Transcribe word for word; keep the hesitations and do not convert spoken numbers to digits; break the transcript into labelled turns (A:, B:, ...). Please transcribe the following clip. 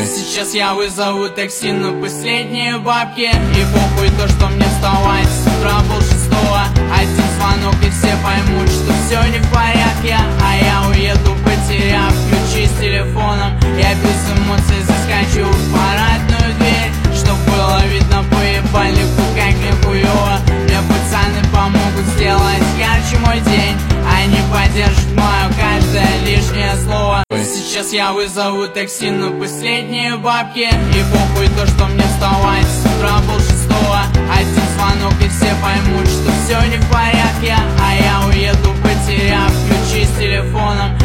A: Сейчас я вызову такси на последние бабки. И похуй то, что мне вставать с утра полшестого. Один звонок и все поймут, что все не в порядке. А я уеду, потеряв ключи с телефоном. Я без эмоций заскочу в парадную дверь, чтоб было видно по ебальнику, как мне хуёво. Мне пацаны помогут сделать ярче мой день. Они поддержат мое каждое лишнее слово. Сейчас я вызову такси на последние бабки. И похуй то, что мне вставать с утра полшестого. Один звонок и все поймут, что все не в порядке. А я уеду, потеряв ключи с телефоном.